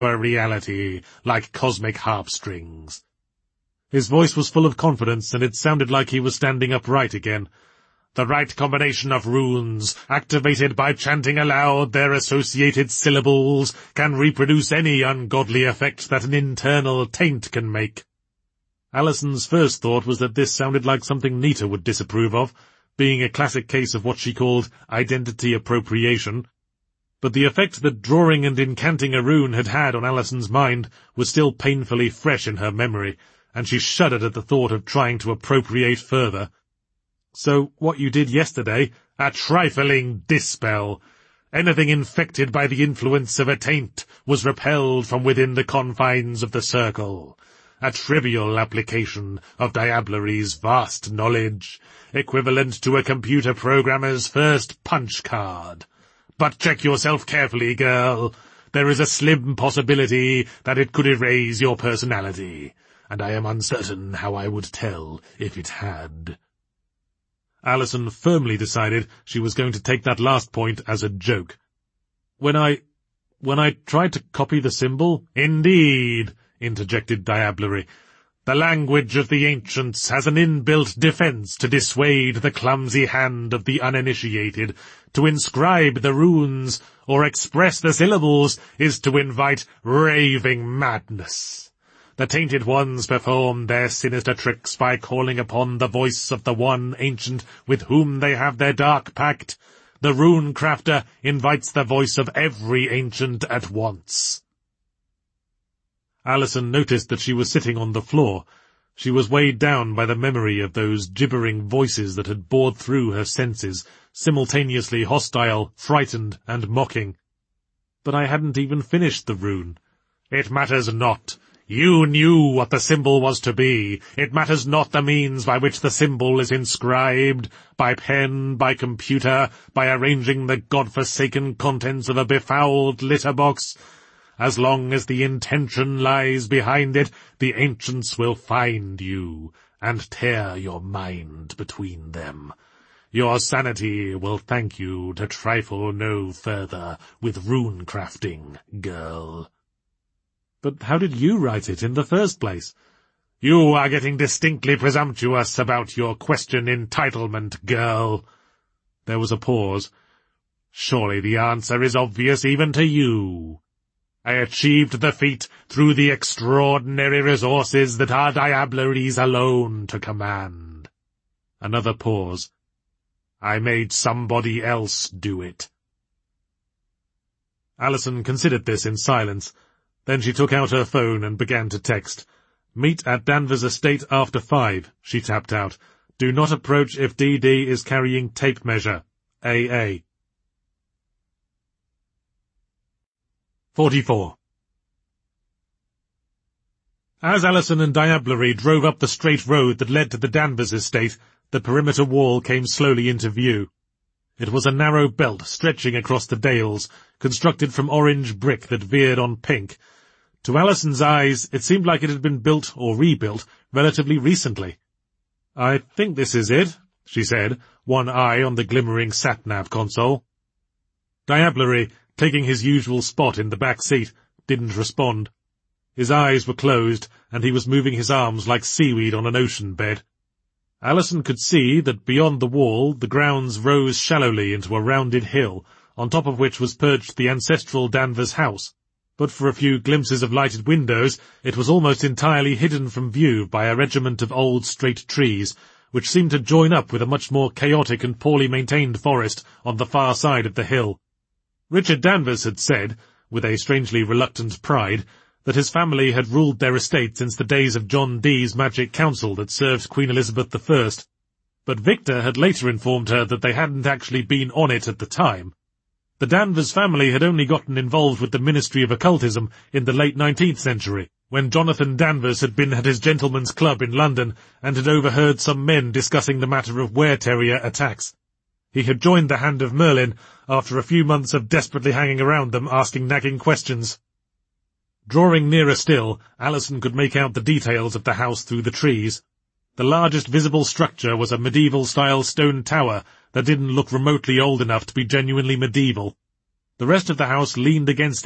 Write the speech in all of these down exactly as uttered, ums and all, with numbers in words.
a reality like cosmic harp strings. His voice was full of confidence, and it sounded like he was standing upright again. The right combination of runes, activated by chanting aloud their associated syllables, can reproduce any ungodly effect that an internal taint can make. Alison's first thought was that this sounded like something Nita would disapprove of, being a classic case of what she called identity appropriation. But the effect that drawing and incanting a rune had had on Alison's mind was still painfully fresh in her memory, and she shuddered at the thought of trying to appropriate further. So, what you did yesterday, a trifling dispel. Anything infected by the influence of a taint was repelled from within the confines of the circle. A trivial application of Diablery's vast knowledge, equivalent to a computer programmer's first punch card. But check yourself carefully, girl. There is a slim possibility that it could erase your personality, and I am uncertain how I would tell if it had. Alison firmly decided she was going to take that last point as a joke. When I... when I tried to copy the symbol— Indeed, interjected Diablery. The language of the ancients has an inbuilt defense to dissuade the clumsy hand of the uninitiated. To inscribe the runes or express the syllables is to invite raving madness. The tainted ones perform their sinister tricks by calling upon the voice of the one ancient with whom they have their dark pact. The rune crafter invites the voice of every ancient at once. Alison noticed that she was sitting on the floor. She was weighed down by the memory of those gibbering voices that had bored through her senses, simultaneously hostile, frightened, and mocking. But I hadn't even finished the rune. It matters not. You knew what the symbol was to be. It matters not the means by which the symbol is inscribed, by pen, by computer, by arranging the godforsaken contents of a befouled litter box. As long as the intention lies behind it, the ancients will find you, and tear your mind between them. Your sanity will thank you to trifle no further with rune crafting, girl. But how did you write it in the first place? You are getting distinctly presumptuous about your question entitlement, girl. There was a pause. Surely the answer is obvious even to you. I achieved the feat through the extraordinary resources that are Diablery's alone to command. Another pause. I made somebody else do it. Alison considered this in silence. Then she took out her phone and began to text. Meet at Danvers Estate after five, she tapped out. Do not approach if D D is carrying tape measure. A A. forty-four. As Alison and Diablery drove up the straight road that led to the Danvers estate, the perimeter wall came slowly into view. It was a narrow belt stretching across the dales, constructed from orange brick that veered on pink. To Alison's eyes, it seemed like it had been built or rebuilt relatively recently. I think this is it, she said, one eye on the glimmering sat-nav console. Diablery, taking his usual spot in the back seat, didn't respond. His eyes were closed, and he was moving his arms like seaweed on an ocean bed. Alison could see that beyond the wall the grounds rose shallowly into a rounded hill, on top of which was perched the ancestral Danvers house. But for a few glimpses of lighted windows, it was almost entirely hidden from view by a regiment of old straight trees, which seemed to join up with a much more chaotic and poorly maintained forest on the far side of the hill. Richard Danvers had said, with a strangely reluctant pride, that his family had ruled their estate since the days of John Dee's magic council that served Queen Elizabeth the First. But Victor had later informed her that they hadn't actually been on it at the time. The Danvers family had only gotten involved with the Ministry of Occultism in the late nineteenth century, when Jonathan Danvers had been at his gentleman's club in London and had overheard some men discussing the matter of were-terrier attacks. He had joined the Hand of Merlin after a few months of desperately hanging around them asking nagging questions. Drawing nearer still, Alison could make out the details of the house through the trees. The largest visible structure was a medieval-style stone tower that didn't look remotely old enough to be genuinely medieval. The rest of the house leaned against it,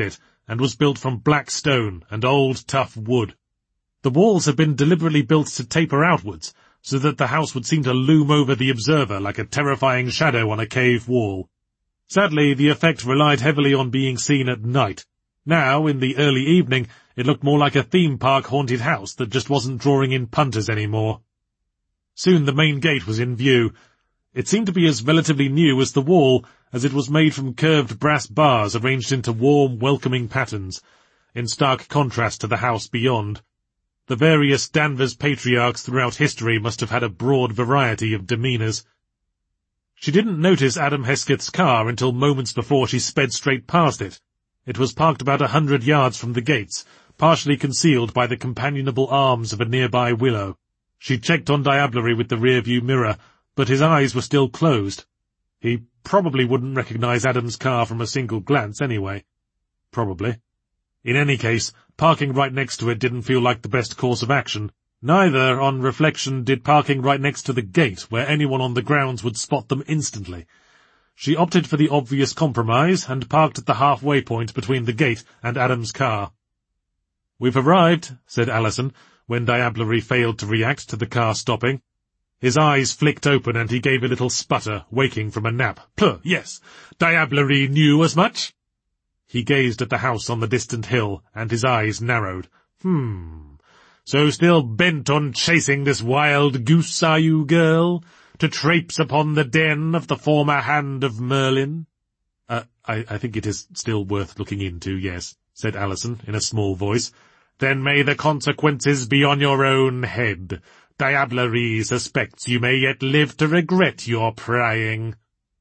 and was built from black stone and old tough wood. The walls had been deliberately built to taper outwards, so that the house would seem to loom over the observer like a terrifying shadow on a cave wall. Sadly, the effect relied heavily on being seen at night. Now, in the early evening, it looked more like a theme park haunted house that just wasn't drawing in punters anymore. Soon the main gate was in view. It seemed to be as relatively new as the wall, as it was made from curved brass bars arranged into warm, welcoming patterns, in stark contrast to the house beyond. The various Danvers patriarchs throughout history must have had a broad variety of demeanours. She didn't notice Adam Hesketh's car until moments before she sped straight past it. It was parked about a hundred yards from the gates, partially concealed by the companionable arms of a nearby willow. She checked on Diablerie with the rear-view mirror, but his eyes were still closed. He probably wouldn't recognize Adam's car from a single glance anyway. Probably. In any case, parking right next to it didn't feel like the best course of action. Neither, on reflection, did parking right next to the gate, where anyone on the grounds would spot them instantly. She opted for the obvious compromise, and parked at the halfway point between the gate and Adam's car. "We've arrived," said Allison, when Diablerie failed to react to the car stopping. His eyes flicked open and he gave a little sputter, waking from a nap. "Puh, yes, Diablerie knew as much?" He gazed at the house on the distant hill, and his eyes narrowed. Hmm, so still bent on chasing this wild goose, are you, girl? To traipse upon the den of the former hand of Merlin? Uh, I, I think it is still worth looking into, yes, said Allison in a small voice. Then may the consequences be on your own head. Diablerie suspects you may yet live to regret your prying.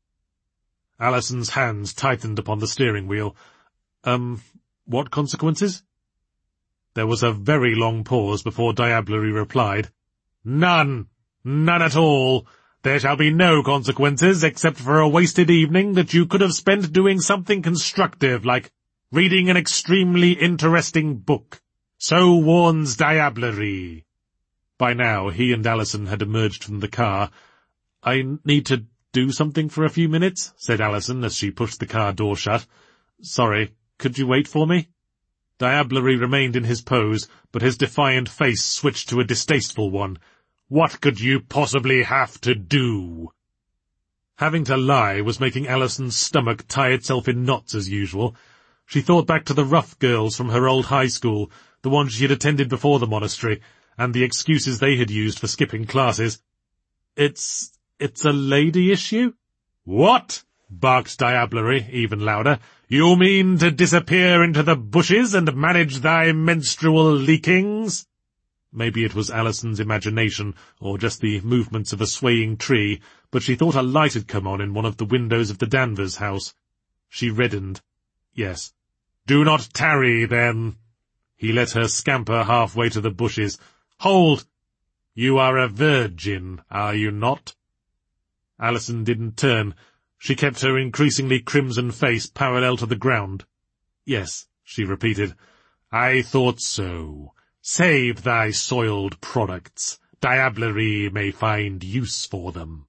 Allison's hands tightened upon the steering wheel. Um, what consequences? There was a very long pause before Diablerie replied. None. None at all. There shall be no consequences except for a wasted evening that you could have spent doing something constructive, like reading an extremely interesting book. So warns Diablerie. By now, he and Allison had emerged from the car. I need to do something for a few minutes, said Allison as she pushed the car door shut. Sorry, could you wait for me? Diablerie remained in his pose, but his defiant face switched to a distasteful one. What could you possibly have to do? Having to lie was making Allison's stomach tie itself in knots as usual. She thought back to the rough girls from her old high school, the ones she had attended before the monastery, and the excuses they had used for skipping classes. It's... it's a lady issue? What? Barked Diablerie, even louder. You mean to disappear into the bushes and manage thy menstrual leakings? Maybe it was Allison's imagination, or just the movements of a swaying tree, but she thought a light had come on in one of the windows of the Danvers house. She reddened. Yes. Do not tarry, then. He let her scamper halfway to the bushes. Hold! You are a virgin, are you not? Allison didn't turn. She kept her increasingly crimson face parallel to the ground. Yes, she repeated. I thought so. Save thy soiled products. Diablerie may find use for them.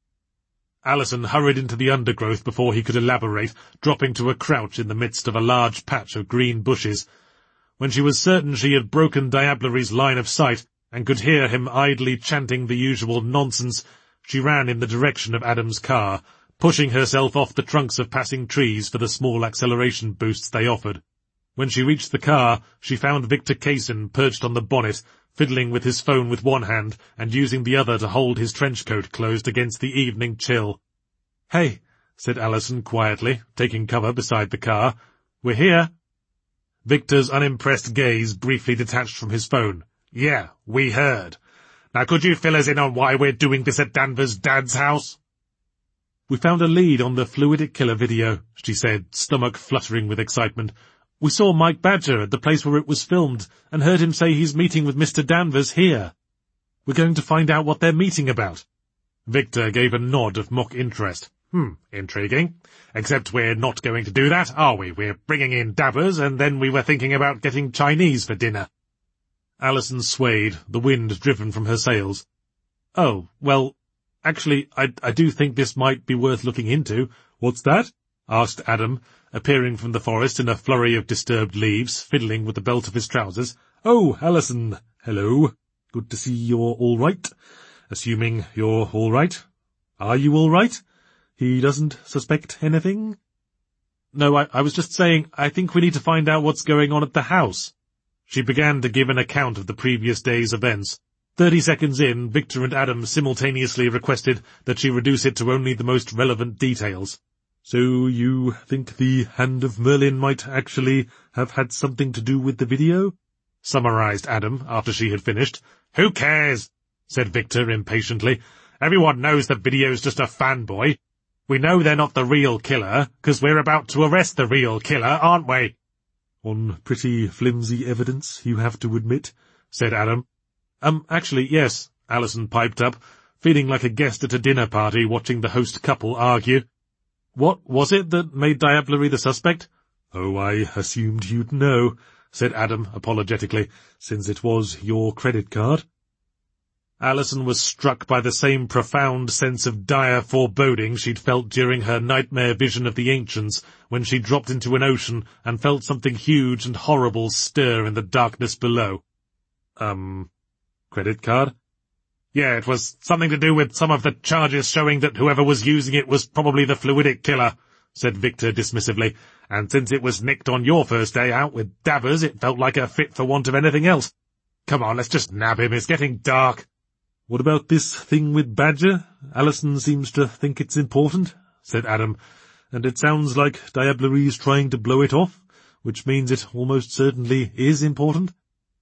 Allison hurried into the undergrowth before he could elaborate, dropping to a crouch in the midst of a large patch of green bushes. When she was certain she had broken Diablerie's line of sight, and could hear him idly chanting the usual nonsense, she ran in the direction of Adam's car, pushing herself off the trunks of passing trees for the small acceleration boosts they offered. When she reached the car, she found Victor Kaysen perched on the bonnet, fiddling with his phone with one hand and using the other to hold his trench coat closed against the evening chill. Hey, said Allison quietly, taking cover beside the car. We're here. Victor's unimpressed gaze briefly detached from his phone. Yeah, we heard. Now could you fill us in on why we're doing this at Danvers' dad's house? We found a lead on the Fluidic Killer video, she said, stomach fluttering with excitement. We saw Mike Badger at the place where it was filmed and heard him say he's meeting with Mister Danvers here. We're going to find out what they're meeting about. Victor gave a nod of mock interest. Hmm, intriguing. Except we're not going to do that, are we? We're bringing in dabbers, and then we were thinking about getting Chinese for dinner. Allison swayed, the wind driven from her sails. Oh, well, actually, I, I do think this might be worth looking into. What's that? asked Adam, appearing from the forest in a flurry of disturbed leaves, fiddling with the belt of his trousers. "Oh, Allison, hello. Good to see you're all right. Assuming you're all right. Are you all right? He doesn't suspect anything?" "No, I, I was just saying, I think we need to find out what's going on at the house." She began to give an account of the previous day's events. Thirty seconds in, Victor and Adam simultaneously requested that she reduce it to only the most relevant details. "So you think the Hand of Merlin might actually have had something to do with the video?" summarized Adam after she had finished. "Who cares?" said Victor impatiently. "Everyone knows the video's just a fanboy. We know they're not the real killer, 'cause we're about to arrest the real killer, aren't we?" "On pretty flimsy evidence, you have to admit," said Adam. Um, actually, yes," Allison piped up, feeling like a guest at a dinner party watching the host couple argue. "What was it that made Diablerie the suspect?" "Oh, I assumed you'd know," said Adam apologetically, "since it was your credit card." Allison was struck by the same profound sense of dire foreboding she'd felt during her nightmare vision of the ancients when she dropped into an ocean and felt something huge and horrible stir in the darkness below. Um... Credit card? "Yeah, it was something to do with some of the charges showing that whoever was using it was probably the fluidic killer," said Victor dismissively, "and since it was nicked on your first day out with Davers, it felt like a fit for want of anything else. Come on, let's just nab him, it's getting dark." "What about this thing with Badger? Allison seems to think it's important," said Adam, "and it sounds like Diablerie's trying to blow it off, which means it almost certainly is important."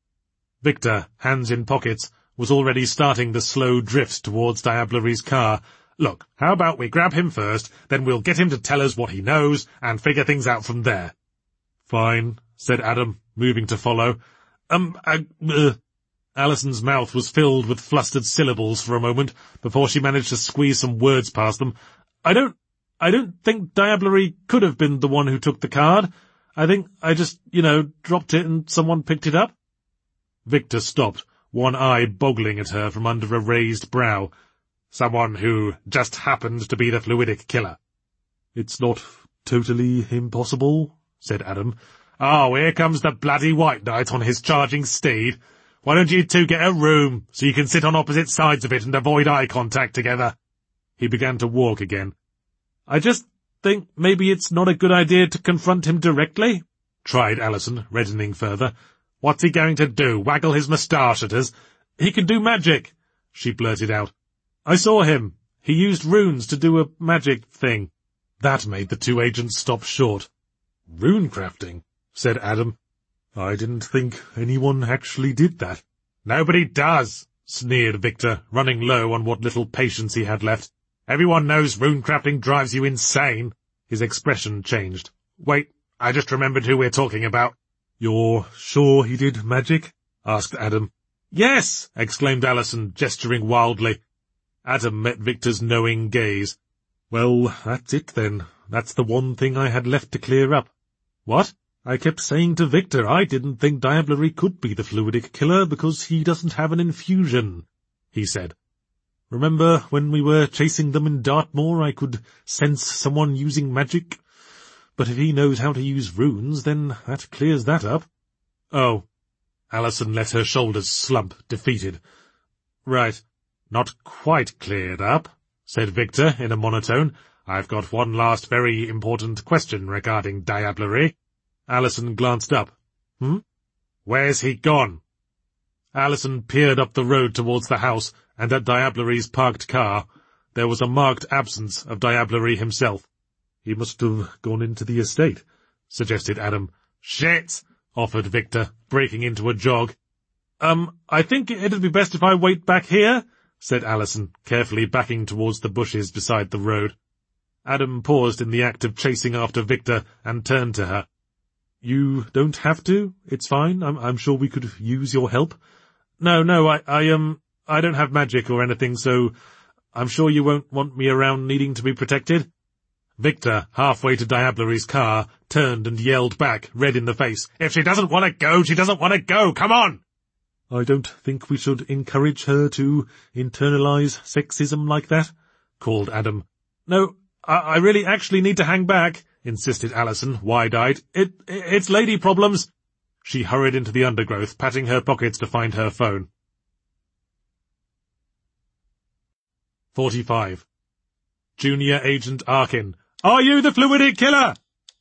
Victor, hands in pockets, was already starting the slow drift towards Diablerie's car. "Look, how about we grab him first, then we'll get him to tell us what he knows, and figure things out from there." "Fine," said Adam, moving to follow. Um, uh, uh. Allison's mouth was filled with flustered syllables for a moment, before she managed to squeeze some words past them. I don't, I don't think Diablerie could have been the one who took the card. I think I just, you know, dropped it and someone picked it up." Victor stopped, one eye boggling at her from under a raised brow. "Someone who just happened to be the fluidic killer." "It's not totally impossible," said Adam. "Oh, here comes the bloody White Knight on his charging steed. Why don't you two get a room, so you can sit on opposite sides of it and avoid eye contact together?" He began to walk again. "I just think maybe it's not a good idea to confront him directly," tried Allison, reddening further. "What's he going to do, waggle his moustache at us?" "He can do magic," she blurted out. "I saw him. He used runes to do a magic thing." That made the two agents stop short. "Rune crafting," said Adam. "I didn't think anyone actually did that." "Nobody does," sneered Victor, running low on what little patience he had left. "Everyone knows rune crafting drives you insane." His expression changed. "Wait, I just remembered who we're talking about." "You're sure he did magic?" asked Adam. "Yes!" exclaimed Allison, gesturing wildly. Adam met Victor's knowing gaze. "Well, that's it then. That's the one thing I had left to clear up." "What?" "I kept saying to Victor I didn't think Diablerie could be the fluidic killer because he doesn't have an infusion," he said. "Remember when we were chasing them in Dartmoor I could sense someone using magic? But if he knows how to use runes, then that clears that up." "Oh." Allison let her shoulders slump, defeated. "Right. Not quite cleared up," said Victor in a monotone. "I've got one last very important question regarding Diablerie." Allison glanced up. "Hmm? Where's he gone?" Allison peered up the road towards the house, and at Diablerie's parked car. There was a marked absence of Diablerie himself. "He must have gone into the estate," suggested Adam. "Shit!" offered Victor, breaking into a jog. Um, I think it'd be best if I wait back here," said Allison, carefully backing towards the bushes beside the road. Adam paused in the act of chasing after Victor and turned to her. "You don't have to. It's fine. I'm, I'm sure we could use your help." "No, no, I, I, um, I don't have magic or anything, so I'm sure you won't want me around needing to be protected." Victor, halfway to Diablerie's car, turned and yelled back, red in the face. "If she doesn't want to go, she doesn't want to go! Come on!" "I don't think we should encourage her to internalize sexism like that," called Adam. "No, I, I really actually need to hang back," insisted Alison, wide-eyed. It, it's lady problems. She hurried into the undergrowth, patting her pockets to find her phone. forty-five. Junior Agent Arkin. Are you the Fluidic Killer?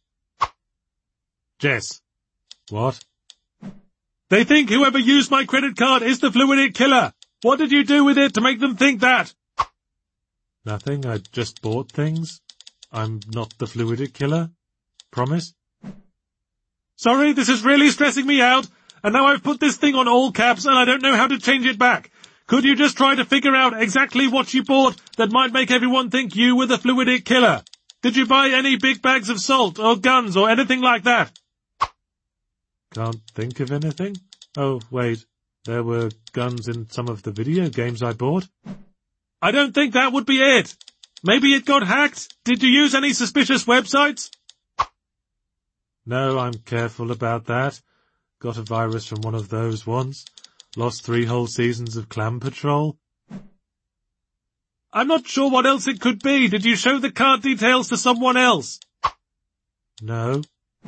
Jess. What? They think whoever used my credit card is the Fluidic Killer. What did you do with it to make them think that? Nothing, I just bought things. I'm not the Fluidic Killer. Promise? Sorry, this is really stressing me out, and now I've put this thing on all caps and I don't know how to change it back. Could you just try to figure out exactly what you bought that might make everyone think you were the Fluidic Killer? Did you buy any big bags of salt or guns or anything like that? Can't think of anything. Oh, wait. There were guns in some of the video games I bought. I don't think that would be it. Maybe it got hacked? Did you use any suspicious websites? No, I'm careful about that. Got a virus from one of those once. Lost three whole seasons of Clam Patrol. I'm not sure what else it could be. Did you show the card details to someone else? No.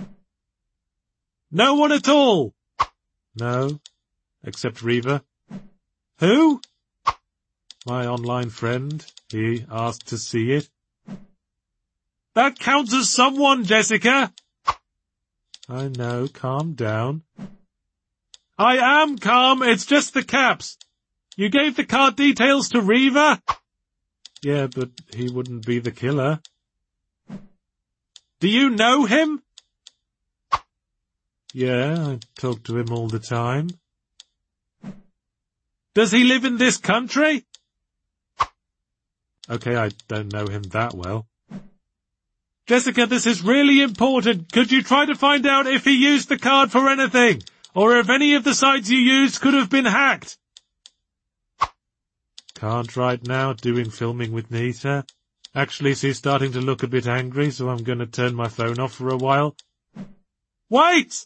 No one at all? No, except Reva. Who? My online friend. He asked to see it. That counts as someone, Jessica. I know, calm down. I am calm, it's just the caps. You gave the card details to Reva? Yeah, but he wouldn't be the killer. Do you know him? Yeah, I talk to him all the time. Does he live in this country? Okay, I don't know him that well. Jessica, this is really important. Could you try to find out if he used the card for anything? Or if any of the sites you used could have been hacked? Can't right now, doing filming with Nita. Actually, she's starting to look a bit angry, so I'm going to turn my phone off for a while. Wait!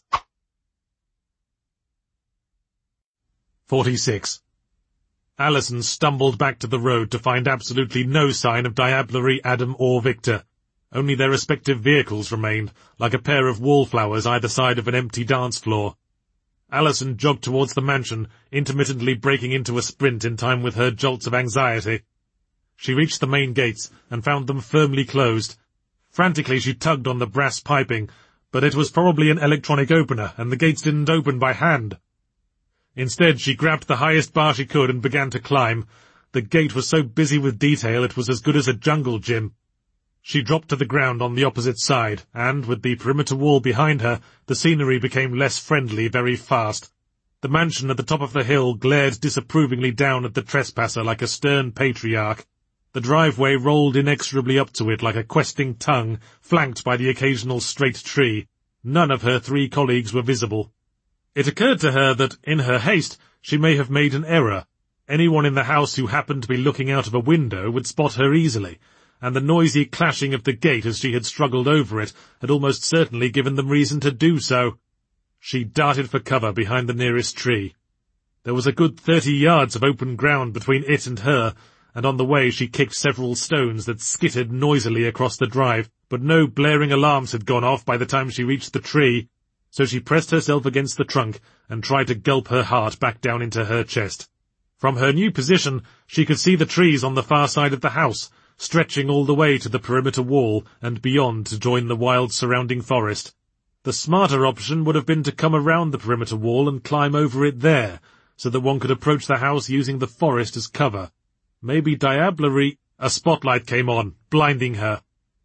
forty-six. Alison stumbled back to the road to find absolutely no sign of Diablerie, Adam or Victor. Only their respective vehicles remained, like a pair of wallflowers either side of an empty dance floor. Alison jogged towards the mansion, intermittently breaking into a sprint in time with her jolts of anxiety. She reached the main gates and found them firmly closed. Frantically she tugged on the brass piping, but it was probably an electronic opener, and the gates didn't open by hand. Instead, she grabbed the highest bar she could and began to climb. The gate was so busy with detail it was as good as a jungle gym. She dropped to the ground on the opposite side, and, with the perimeter wall behind her, the scenery became less friendly very fast. The mansion at the top of the hill glared disapprovingly down at the trespasser like a stern patriarch. The driveway rolled inexorably up to it like a questing tongue, flanked by the occasional straight tree. None of her three colleagues were visible. It occurred to her that, in her haste, she may have made an error. Anyone in the house who happened to be looking out of a window would spot her easily, and the noisy clashing of the gate as she had struggled over it had almost certainly given them reason to do so. She darted for cover behind the nearest tree. There was a good thirty yards of open ground between it and her, and on the way she kicked several stones that skittered noisily across the drive, but no blaring alarms had gone off by the time she reached the tree. So she pressed herself against the trunk and tried to gulp her heart back down into her chest. From her new position, she could see the trees on the far side of the house, stretching all the way to the perimeter wall and beyond to join the wild surrounding forest. The smarter option would have been to come around the perimeter wall and climb over it there, so that one could approach the house using the forest as cover. Maybe Diablerie... A spotlight came on, blinding her.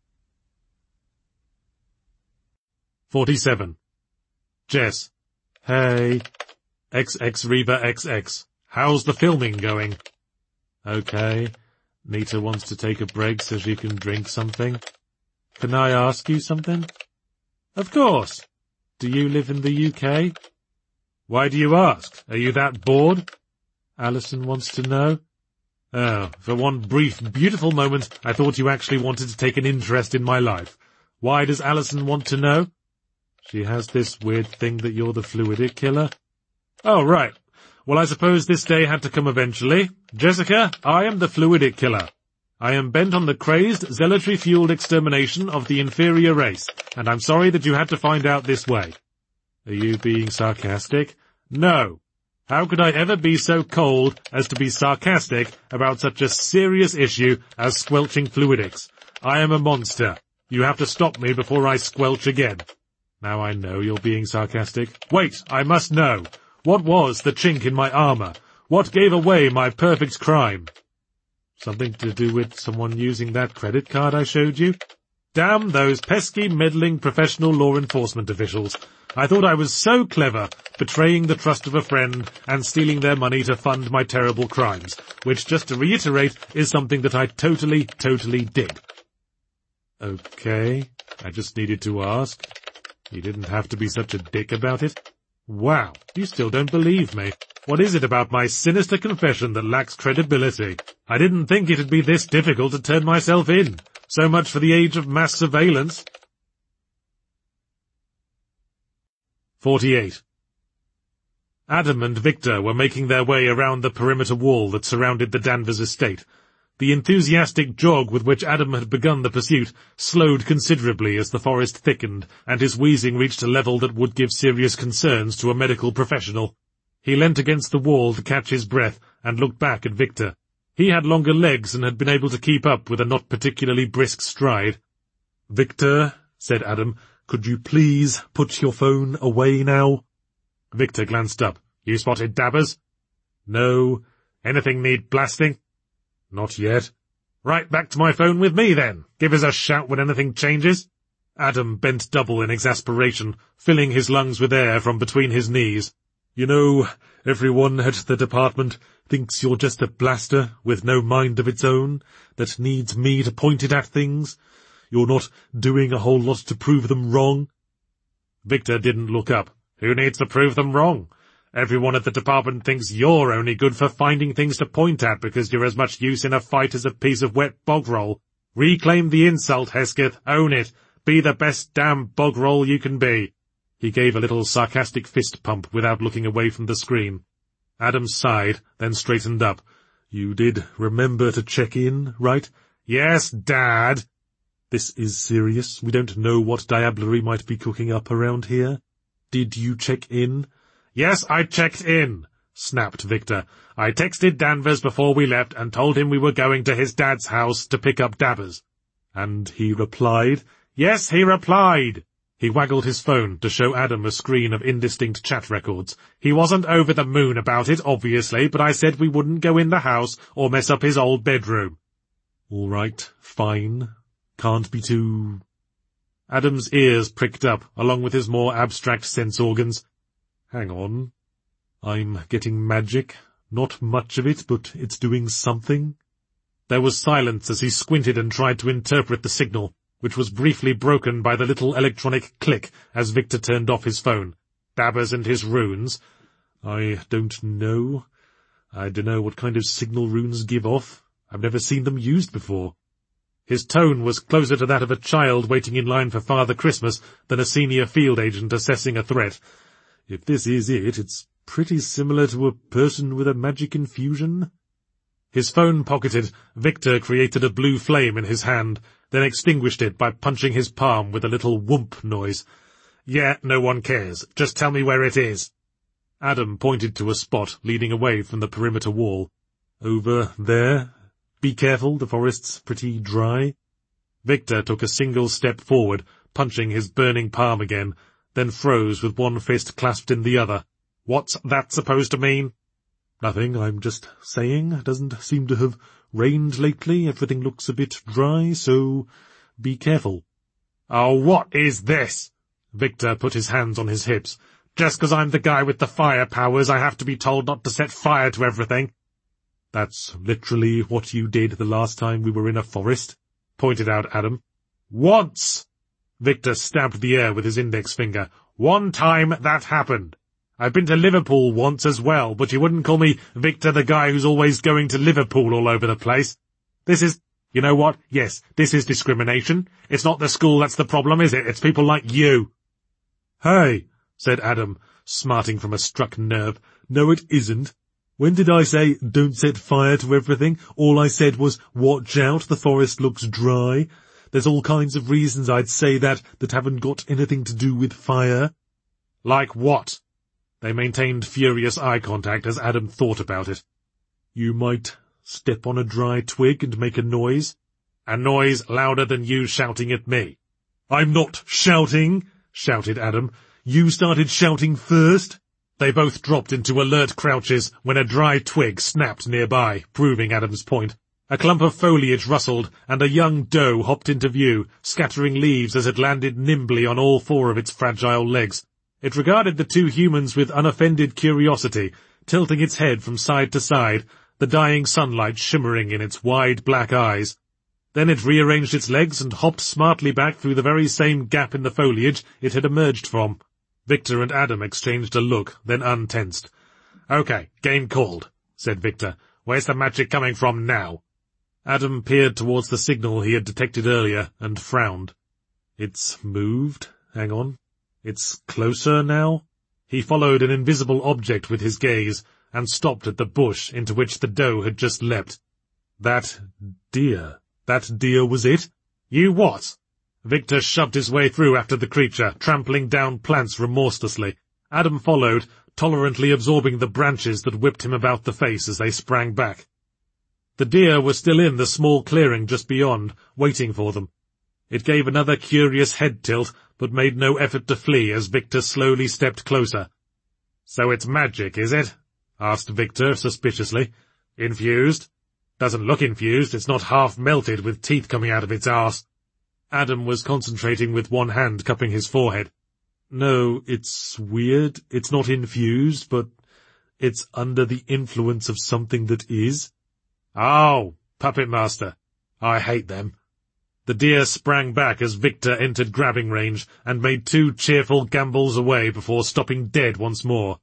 forty-seven. Jess. Hey. X X Reva X X. How's the filming going? Okay. Nita wants to take a break so she can drink something. Can I ask you something? Of course. Do you live in the U K? Why do you ask? Are you that bored? Alison wants to know. Oh, for one brief, beautiful moment, I thought you actually wanted to take an interest in my life. Why does Alison want to know? She has this weird thing that you're the Fluidic Killer. Oh, right. Well, I suppose this day had to come eventually. Jessica, I am the Fluidic Killer. I am bent on the crazed, zealotry-fueled extermination of the inferior race, and I'm sorry that you had to find out this way. Are you being sarcastic? No. How could I ever be so cold as to be sarcastic about such a serious issue as squelching fluidics? I am a monster. You have to stop me before I squelch again. Now I know you're being sarcastic. Wait, I must know. What was the chink in my armour? What gave away my perfect crime? Something to do with someone using that credit card I showed you? Damn those pesky, meddling professional law enforcement officials. I thought I was so clever, betraying the trust of a friend and stealing their money to fund my terrible crimes, which, just to reiterate, is something that I totally, totally did. Okay, I just needed to ask. You didn't have to be such a dick about it. Wow, you still don't believe me. What is it about my sinister confession that lacks credibility? I didn't think it'd be this difficult to turn myself in. So much for the age of mass surveillance. forty-eight. Adam and Victor were making their way around the perimeter wall that surrounded the Danvers estate. The enthusiastic jog with which Adam had begun the pursuit slowed considerably as the forest thickened, and his wheezing reached a level that would give serious concerns to a medical professional. He leant against the wall to catch his breath and looked back at Victor. He had longer legs and had been able to keep up with a not particularly brisk stride. "Victor," said Adam, "could you please put your phone away now?" Victor glanced up. "You spotted dabbers?" "No. Anything need blasting?" "Not yet." "Right back to my phone with me, then. Give us a shout when anything changes." Adam bent double in exasperation, filling his lungs with air from between his knees. "You know, everyone at the department thinks you're just a blaster with no mind of its own that needs me to point it at things. You're not doing a whole lot to prove them wrong." Victor didn't look up. "Who needs to prove them wrong? Everyone at the department thinks you're only good for finding things to point at because you're as much use in a fight as a piece of wet bog roll. Reclaim the insult, Hesketh. Own it. Be the best damn bog roll you can be." He gave a little sarcastic fist pump without looking away from the screen. Adam sighed, then straightened up. "You did remember to check in, right?" "Yes, Dad." "This is serious. We don't know what diablerie might be cooking up around here. Did you check in?" "Yes, I checked in," snapped Victor. "I texted Danvers before we left and told him we were going to his dad's house to pick up dabbers." "And he replied?" "Yes, he replied." He waggled his phone to show Adam a screen of indistinct chat records. "He wasn't over the moon about it, obviously, but I said we wouldn't go in the house or mess up his old bedroom." "All right, fine. Can't be too—" Adam's ears pricked up, along with his more abstract sense organs. "Hang on. I'm getting magic. Not much of it, but it's doing something." There was silence as he squinted and tried to interpret the signal, which was briefly broken by the little electronic click as Victor turned off his phone. Dabbers and his runes. "I don't know. I dunno what kind of signal runes give off. I've never seen them used before." His tone was closer to that of a child waiting in line for Father Christmas than a senior field agent assessing a threat. "If this is it, it's pretty similar to a person with a magic infusion." His phone pocketed, Victor created a blue flame in his hand, then extinguished it by punching his palm with a little whoomp noise. "Yeah, no one cares. Just tell me where it is." Adam pointed to a spot leading away from the perimeter wall. "Over there. Be careful, the forest's pretty dry." Victor took a single step forward, punching his burning palm again, then froze with one fist clasped in the other. "What's that supposed to mean?" "Nothing, I'm just saying. Doesn't seem to have rained lately. Everything looks a bit dry, so be careful." "Oh, what is this?" Victor put his hands on his hips. "Just 'cause I'm the guy with the fire powers, I have to be told not to set fire to everything." "That's literally what you did the last time we were in a forest," pointed out Adam. "Once!" Victor stabbed the air with his index finger. "One time that happened. I've been to Liverpool once as well, but you wouldn't call me Victor the guy who's always going to Liverpool all over the place. This is, you know what? Yes, this is discrimination. It's not the school that's the problem, is it? It's people like you." "Hey," said Adam, smarting from a struck nerve. "No, it isn't. When did I say, don't set fire to everything? All I said was, watch out, the forest looks dry. There's all kinds of reasons I'd say that, that haven't got anything to do with fire. Like what? They maintained furious eye contact as Adam thought about it. You might step on a dry twig and make a noise. A noise louder than you shouting at me. I'm not shouting, shouted Adam. You started shouting first. They both dropped into alert crouches when a dry twig snapped nearby, proving Adam's point. A clump of foliage rustled, and a young doe hopped into view, scattering leaves as it landed nimbly on all four of its fragile legs. It regarded the two humans with unoffended curiosity, tilting its head from side to side, the dying sunlight shimmering in its wide black eyes. Then it rearranged its legs and hopped smartly back through the very same gap in the foliage it had emerged from. Victor and Adam exchanged a look, then untensed. Okay, game called, said Victor. Where's the magic coming from now? Adam peered towards the signal he had detected earlier and frowned. It's moved. Hang on. It's closer now? He followed an invisible object with his gaze and stopped at the bush into which the doe had just leapt. That deer. That deer was it? You what? Victor shoved his way through after the creature, trampling down plants remorselessly. Adam followed, tolerantly absorbing the branches that whipped him about the face as they sprang back. The deer was still in the small clearing just beyond, waiting for them. It gave another curious head tilt, but made no effort to flee as Victor slowly stepped closer. So it's magic, is it? Asked Victor suspiciously. Infused? Doesn't look infused, it's not half melted with teeth coming out of its arse. Adam was concentrating with one hand cupping his forehead. No, it's weird. It's not infused, but it's under the influence of something that is. Oh, Puppet Master. I hate them. The deer sprang back as Victor entered grabbing range and made two cheerful gambols away before stopping dead once more.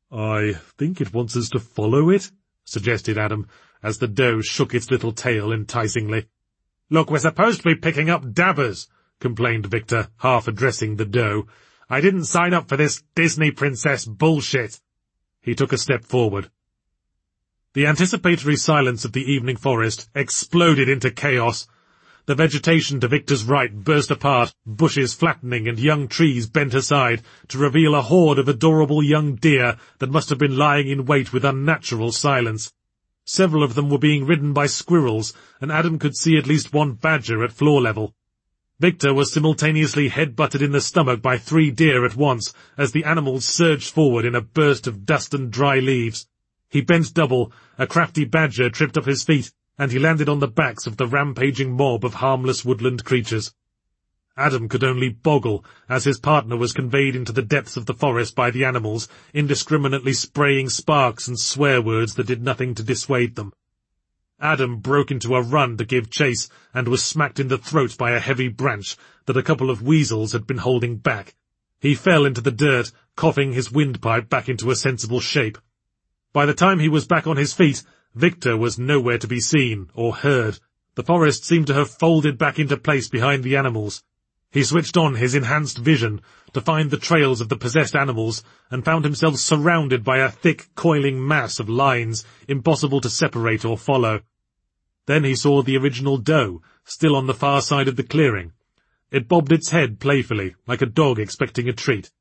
I think it wants us to follow it, suggested Adam, as the doe shook its little tail enticingly. Look, we're supposed to be picking up dabbers, complained Victor, half addressing the doe. I didn't sign up for this Disney princess bullshit. He took a step forward. The anticipatory silence of the evening forest exploded into chaos. The vegetation to Victor's right burst apart, bushes flattening and young trees bent aside to reveal a horde of adorable young deer that must have been lying in wait with unnatural silence. Several of them were being ridden by squirrels, and Adam could see at least one badger at floor level. Victor was simultaneously head-butted in the stomach by three deer at once as the animals surged forward in a burst of dust and dry leaves. He bent double, a crafty badger tripped up his feet, and he landed on the backs of the rampaging mob of harmless woodland creatures. Adam could only boggle as his partner was conveyed into the depths of the forest by the animals, indiscriminately spraying sparks and swear words that did nothing to dissuade them. Adam broke into a run to give chase and was smacked in the throat by a heavy branch that a couple of weasels had been holding back. He fell into the dirt, coughing his windpipe back into a sensible shape. By the time he was back on his feet, Victor was nowhere to be seen or heard. The forest seemed to have folded back into place behind the animals. He switched on his enhanced vision to find the trails of the possessed animals and found himself surrounded by a thick, coiling mass of lines impossible to separate or follow. Then he saw the original doe, still on the far side of the clearing. It bobbed its head playfully, like a dog expecting a treat.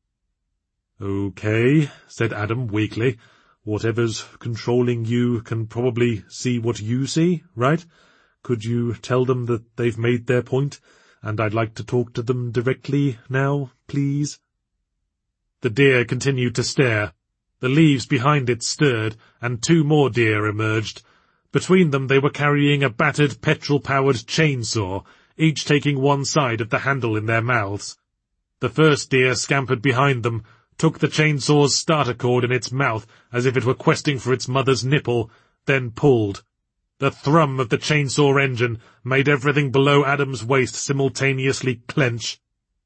Okay, said Adam weakly. Whatever's controlling you can probably see what you see, right? Could you tell them that they've made their point, and I'd like to talk to them directly now, please? The deer continued to stare. The leaves behind it stirred, and two more deer emerged. Between them they were carrying a battered petrol-powered chainsaw, each taking one side of the handle in their mouths. The first deer scampered behind them, took the chainsaw's starter cord in its mouth as if it were questing for its mother's nipple, then pulled. The thrum of the chainsaw engine made everything below Adam's waist simultaneously clench.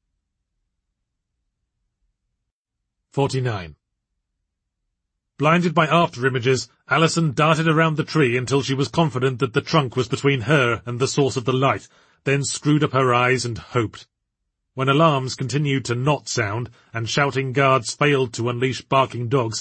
forty-nine. Blinded by after-images, Alison darted around the tree until she was confident that the trunk was between her and the source of the light, then screwed up her eyes and hoped. When alarms continued to not sound and shouting guards failed to unleash barking dogs,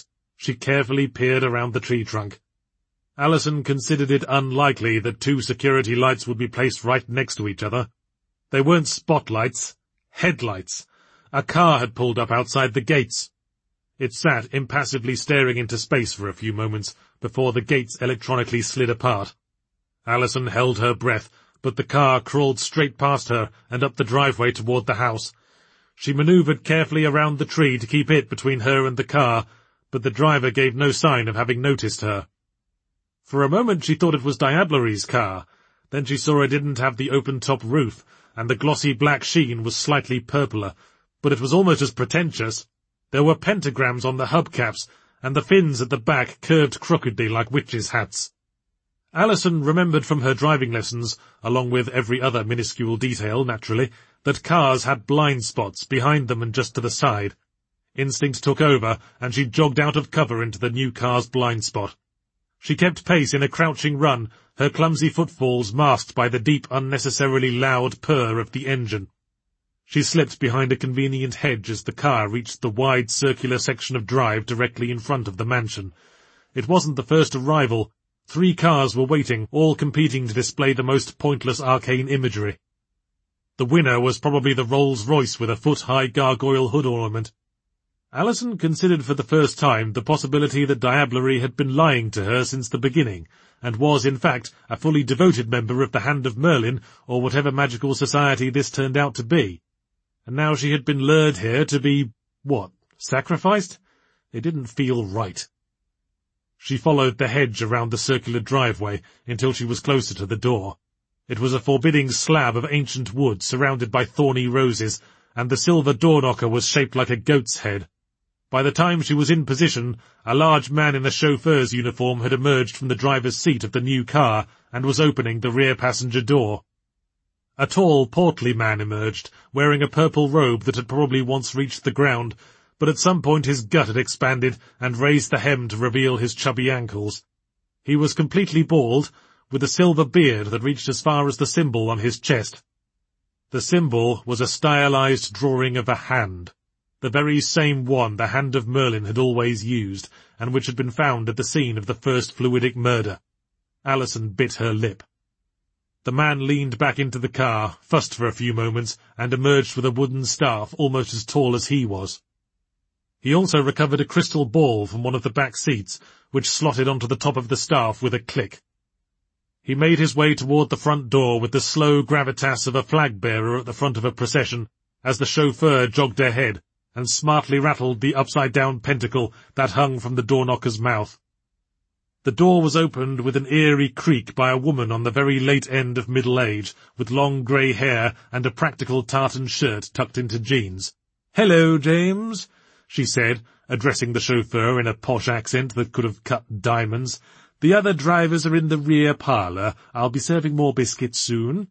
She carefully peered around the tree trunk. Alison considered it unlikely that two security lights would be placed right next to each other. They weren't spotlights, headlights. A car had pulled up outside the gates. It sat impassively staring into space for a few moments before the gates electronically slid apart. Alison held her breath, but the car crawled straight past her and up the driveway toward the house. She manoeuvred carefully around the tree to keep it between her and the car, but the driver gave no sign of having noticed her. For a moment she thought it was Diablery's car. Then she saw it didn't have the open-top roof, and the glossy black sheen was slightly purpler, but it was almost as pretentious. There were pentagrams on the hubcaps, and the fins at the back curved crookedly like witches' hats. Alison remembered from her driving lessons, along with every other minuscule detail, naturally, that cars had blind spots behind them and just to the side. Instinct took over, and she jogged out of cover into the new car's blind spot. She kept pace in a crouching run, her clumsy footfalls masked by the deep, unnecessarily loud purr of the engine. She slipped behind a convenient hedge as the car reached the wide circular section of drive directly in front of the mansion. It wasn't the first arrival. Three cars were waiting, all competing to display the most pointless arcane imagery. The winner was probably the Rolls-Royce with a foot-high gargoyle hood ornament. Alison considered for the first time the possibility that Diablery had been lying to her since the beginning, and was, in fact, a fully devoted member of the Hand of Merlin, or whatever magical society this turned out to be. And now she had been lured here to be, what, sacrificed? It didn't feel right. She followed the hedge around the circular driveway until she was closer to the door. It was a forbidding slab of ancient wood surrounded by thorny roses, and the silver door knocker was shaped like a goat's head. By the time she was in position, a large man in a chauffeur's uniform had emerged from the driver's seat of the new car and was opening the rear passenger door. A tall, portly man emerged, wearing a purple robe that had probably once reached the ground, but at some point his gut had expanded and raised the hem to reveal his chubby ankles. He was completely bald, with a silver beard that reached as far as the symbol on his chest. The symbol was a stylized drawing of a hand, the very same one the Hand of Merlin had always used, and which had been found at the scene of the first fluidic murder. Alison bit her lip. The man leaned back into the car, fussed for a few moments, and emerged with a wooden staff almost as tall as he was. He also recovered a crystal ball from one of the back seats, which slotted onto the top of the staff with a click. He made his way toward the front door with the slow gravitas of a flag-bearer at the front of a procession, as the chauffeur jogged ahead, and smartly rattled the upside-down pentacle that hung from the door-knocker's mouth. The door was opened with an eerie creak by a woman on the very late end of middle age, with long grey hair and a practical tartan shirt tucked into jeans. "Hello, James," she said, addressing the chauffeur in a posh accent that could have cut diamonds. "The other drivers are in the rear parlour. I'll be serving more biscuits soon."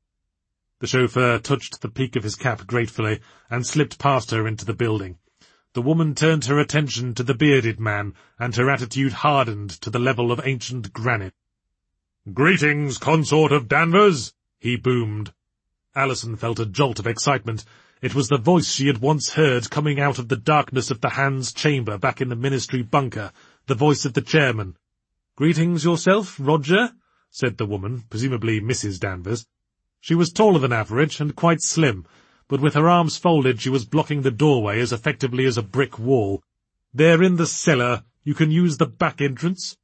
The chauffeur touched the peak of his cap gratefully and slipped past her into the building. The woman turned her attention to the bearded man, and her attitude hardened to the level of ancient granite. "Greetings, consort of Danvers," he boomed. Alison felt a jolt of excitement. It was the voice she had once heard coming out of the darkness of the Hand's chamber back in the ministry bunker, the voice of the chairman. "Greetings yourself, Roger," said the woman, presumably Missus Danvers. She was taller than average and quite slim, but with her arms folded she was blocking the doorway as effectively as a brick wall. "They're in the cellar. You can use the back entrance."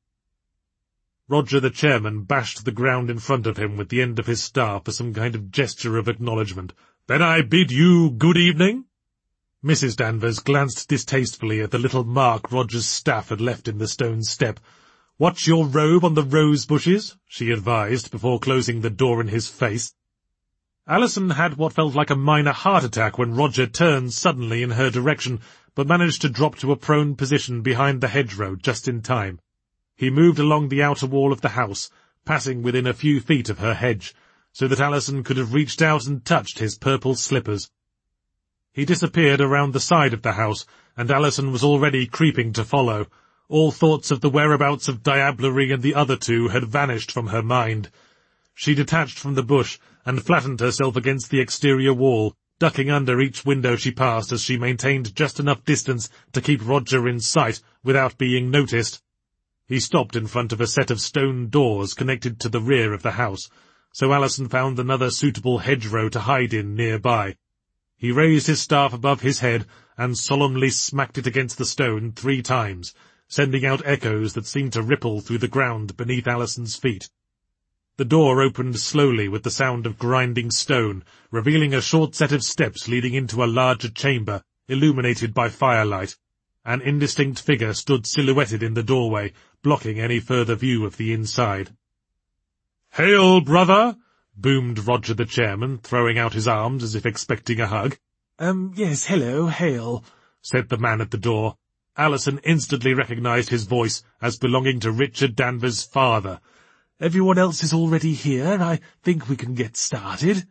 Roger the chairman bashed the ground in front of him with the end of his staff as some kind of gesture of acknowledgement. "Then I bid you good evening." Missus Danvers glanced distastefully at the little mark Roger's staff had left in the stone step. "Watch your robe on the rose bushes," she advised before closing the door in his face. Alison had what felt like a minor heart attack when Roger turned suddenly in her direction, but managed to drop to a prone position behind the hedgerow just in time. He moved along the outer wall of the house, passing within a few feet of her hedge, so that Alison could have reached out and touched his purple slippers. He disappeared around the side of the house, and Alison was already creeping to follow. All thoughts of the whereabouts of Diablery and the other two had vanished from her mind. She detached from the bush and flattened herself against the exterior wall, ducking under each window she passed as she maintained just enough distance to keep Roger in sight without being noticed. He stopped in front of a set of stone doors connected to the rear of the house, so Alison found another suitable hedgerow to hide in nearby. He raised his staff above his head and solemnly smacked it against the stone three times, sending out echoes that seemed to ripple through the ground beneath Alison's feet. The door opened slowly with the sound of grinding stone, revealing a short set of steps leading into a larger chamber, illuminated by firelight. An indistinct figure stood silhouetted in the doorway, blocking any further view of the inside. "Hail, brother!" boomed Roger the chairman, throwing out his arms as if expecting a hug. Um, yes, hello, hail," said the man at the door. Alison instantly recognised his voice as belonging to Richard Danvers' father. "Everyone else is already here. I think we can get started."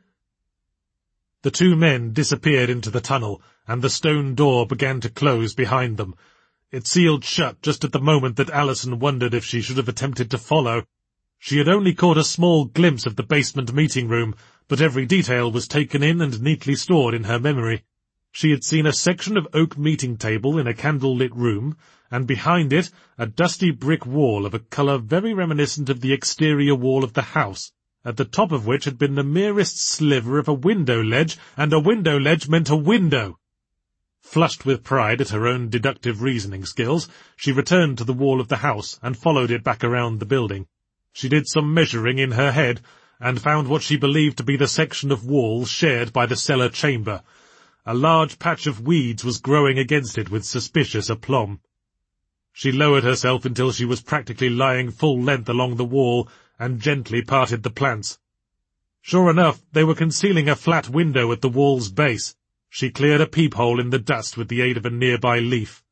The two men disappeared into the tunnel, and the stone door began to close behind them. It sealed shut just at the moment that Alison wondered if she should have attempted to follow. She had only caught a small glimpse of the basement meeting room, but every detail was taken in and neatly stored in her memory. She had seen a section of oak meeting table in a candle-lit room, and behind it a dusty brick wall of a colour very reminiscent of the exterior wall of the house, at the top of which had been the merest sliver of a window ledge, and a window ledge meant a window. Flushed with pride at her own deductive reasoning skills, she returned to the wall of the house and followed it back around the building. She did some measuring in her head, and found what she believed to be the section of wall shared by the cellar chamber. A large patch of weeds was growing against it with suspicious aplomb. She lowered herself until she was practically lying full length along the wall, and gently parted the plants. Sure enough, they were concealing a flat window at the wall's base. She cleared a peephole in the dust with the aid of a nearby leaf.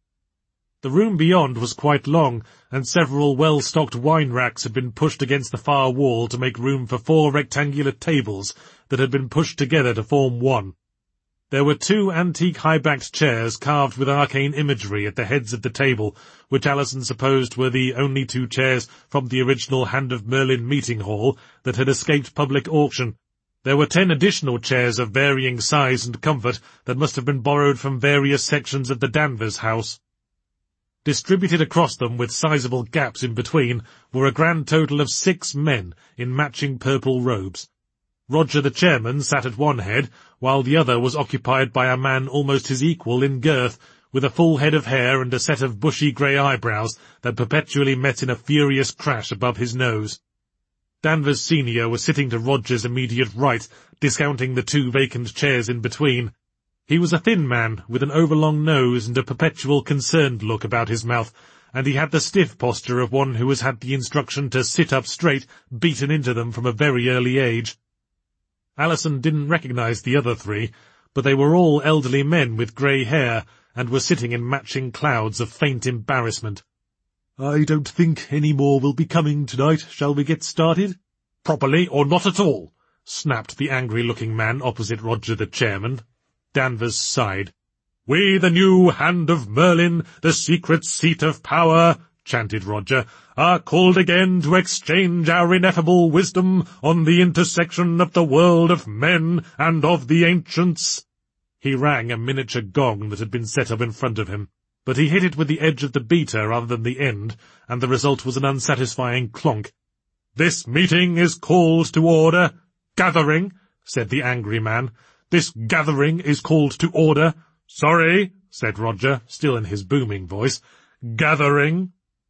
The room beyond was quite long, and several well-stocked wine racks had been pushed against the far wall to make room for four rectangular tables that had been pushed together to form one. There were two antique high-backed chairs carved with arcane imagery at the heads of the table, which Alison supposed were the only two chairs from the original Hand of Merlin meeting hall that had escaped public auction. There were ten additional chairs of varying size and comfort that must have been borrowed from various sections of the Danvers house. Distributed across them, with sizable gaps in between, were a grand total of six men in matching purple robes. Roger the chairman sat at one head, while the other was occupied by a man almost his equal in girth, with a full head of hair and a set of bushy grey eyebrows that perpetually met in a furious crash above his nose. Danvers senior was sitting to Roger's immediate right, discounting the two vacant chairs in between. He was a thin man, with an overlong nose and a perpetual concerned look about his mouth, and he had the stiff posture of one who has had the instruction to sit up straight beaten into them from a very early age. Alison didn't recognise the other three, but they were all elderly men with grey hair, and were sitting in matching clouds of faint embarrassment. "I don't think any more will be coming tonight. Shall we get started?" "Properly or not at all," snapped the angry-looking man opposite Roger the chairman. Danvers sighed. "We, the new Hand of Merlin, the secret seat of power," chanted Roger, "are called again to exchange our ineffable wisdom on the intersection of the world of men and of the ancients." He rang a miniature gong that had been set up in front of him, but he hit it with the edge of the beater rather than the end, and the result was an unsatisfying clonk. "This meeting is called to order." "Gathering," said the angry man. "This gathering is called to order." "Sorry," said Roger, still in his booming voice. "Gathering."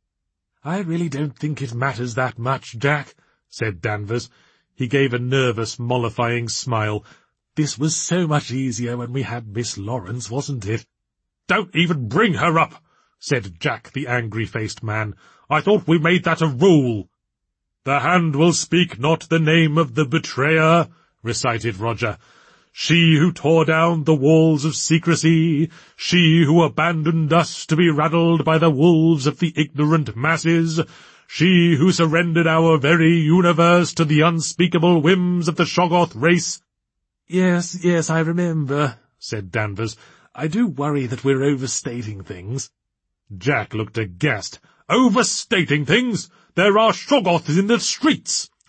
"I really don't think it matters that much, Jack," said Danvers. He gave a nervous, mollifying smile. "This was so much easier when we had Miss Lawrence, wasn't it?" "Don't even bring her up," said Jack the angry-faced man. "I thought we made that a rule." "The Hand will speak not the name of the betrayer," recited Roger. "She who tore down the walls of secrecy, she who abandoned us to be raddled by the wolves of the ignorant masses, she who surrendered our very universe to the unspeakable whims of the Shoggoth race." "Yes, yes, I remember," said Danvers. "I do worry that we're overstating things." Jack looked aghast. "Overstating things? There are Shoggoths in the streets!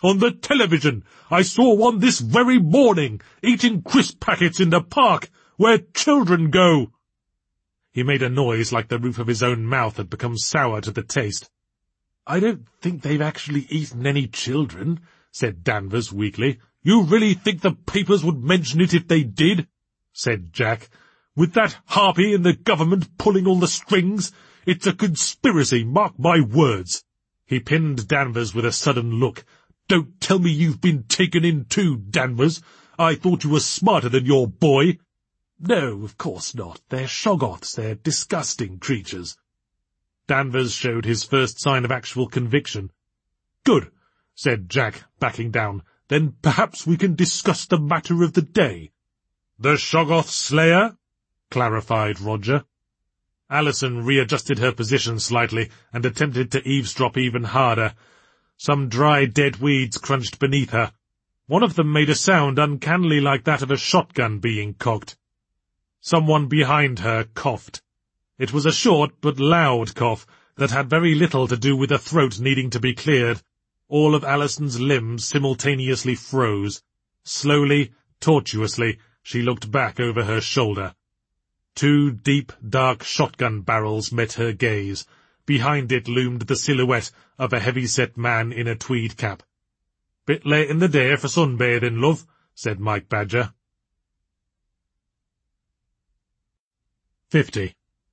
On the television. I saw one this very morning, eating crisp packets in the park, where children go." He made a noise like the roof of his own mouth had become sour to the taste. "I don't think they've actually eaten any children," said Danvers weakly. "You really think the papers would mention it if they did?" said Jack. "With that harpy in the government pulling all the strings? It's a conspiracy, mark my words." He pinned Danvers with a sudden look. "Don't tell me you've been taken in too, Danvers. I thought you were smarter than your boy." "No, of course not. They're Shoggoths. They're disgusting creatures." Danvers showed his first sign of actual conviction. "Good," said Jack, backing down. "Then perhaps we can discuss the matter of the day." "The Shoggoth Slayer?" clarified Roger. Alison readjusted her position slightly and attempted to eavesdrop even harder. Some dry dead weeds crunched beneath her. One of them made a sound uncannily like that of a shotgun being cocked. Someone behind her coughed. It was a short but loud cough that had very little to do with a throat needing to be cleared. All of Alison's limbs simultaneously froze. Slowly, tortuously, she looked back over her shoulder. Two deep, dark shotgun barrels met her gaze. Behind it loomed the silhouette of a heavy-set man in a tweed cap. "Bit late in the day for sunbathing, love," said Mike Badger. Fifty.